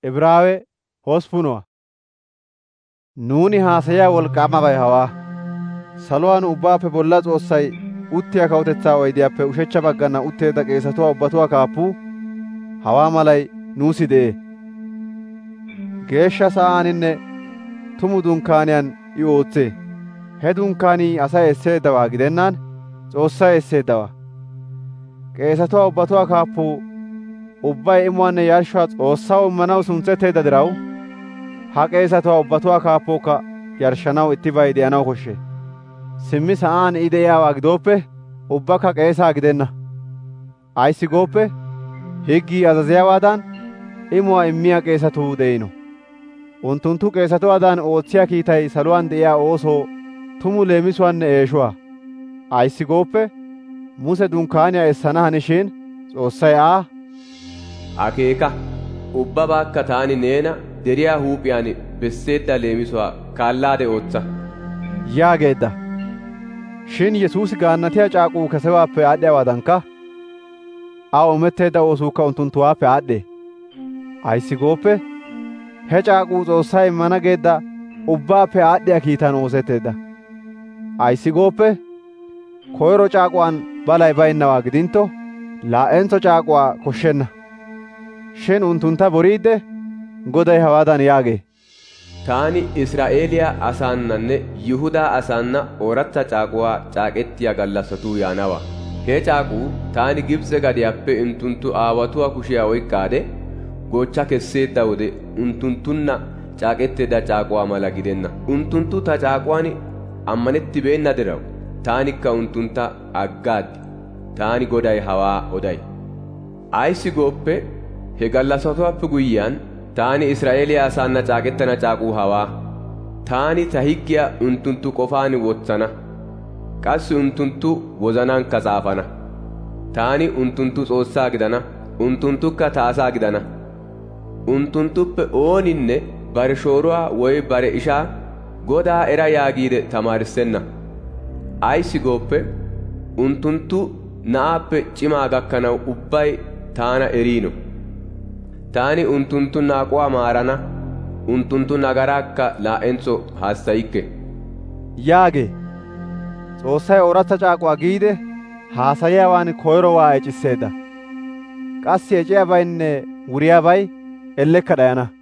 Ibraawe hospunuwa. Nuuni haasayaa wolqaamabay hawaa. Saluwaan ubbaappe bolla Xoossay uttiya kawutetsaa oydiyaappe ushechcha baggana utteedda qeesatuwaa ubbatuwaa kaappuu hawaa malay nuusi de'ee. Geeshsha sa'aaninne tumu dunkkaaniyaan I ootsee. He dunkkaanii asay esseeddawaa gidennaan Xoossay esseeddawaa. Qeesatuwaa ubbatuwaa kaappuu ubbay imuwaanne yarshshuwaa Xoossaw immanaw suntsetteedda diraw, ha qeesatuwaa ubbatuwaa kaappookka yarshshanaw ittibay de'anaw koshshee. Simmi sa'aan I de'iyaawaa gidooppe, ubbakka qeesaa gidenna. Ayssi gooppe, higgii azaziyaawaadan imuwaa immiyaa qeesatuu de'ino. Unttunttu qeesatuwaadan ootsiyaa kiitay saluwaan de'iyaa oosoo tumu leemisuwaanne eeshuwaa. Ayssi gooppe, Muse dunkkaaniyaa essana hanishin Xoossay Aa, «Akeeka, ubbabaakka taani neena deriyaa huuphiyaan besseedda leemisuwaa kaallaade ootsa» yaageedda. Shin Yesuusi gaannatiyaa caaquu kesewaappe aadhdhiyawaadankka Aa ometteedda oosuukka unttunttuwaappe aadhdhee. Ayssi gooppe, he caaquu Xoossay immana geedda ubbaappe aadhdhiyaa kiitan oosetteedda. Ayssi gooppe, koyro caaquwaan balay baynnawaa gidintto, laa'entso caaquwaa koshshenna. Shin unttuntta boriidde Goday hawaadan yaagee. «Taani Israa'eeliyaa asaannanne Yihudaa asaanna ooratha caaquwaa caaqettiyaa gallassatuu yaanawa. He caaquu taani Gibs'e gadiyaappe unttunttu aawatuwaa kushiyaa oyk'k'aade goochcha kesseedda wode unttunttunna caaqetteedda caaquwaa mala gidenna. Unttunttu ta caaquwaan ammanettibeenna diraw taanikka unttuntta aggaaddi. Taani Goday hawaa oday. Ayssi gooppe, he gallassatuwaappe guyyiyaan taani Israa'eeliyaa asaanna caaqettana caaquu hawaa. Taani ta higgiyaa unttunttu qofaan wotsana. Qassi unttunttu wozanankka tsaafana. Taani unttunttu Xoossaa gidana, unttunttukka ta asaa gidana. Unttunttuppe ooninne bare shooruwaa woy bare ishaa Godaa era yaagiide tamaarissenna. Ayssi gooppe, unttunttu na'aappe cimaa gakkanaw ubbay taana eriino. Taani unttunttu naaquwaa maarana, unttunttu nagaraakka laa'entso haassayikke» yaagee. Xoossay ooratha caaquwaa giide haasayiyaawaan koyro waa eccisseedda. Qassi eciyaabaynne wuriyaabay ellekka dhayana.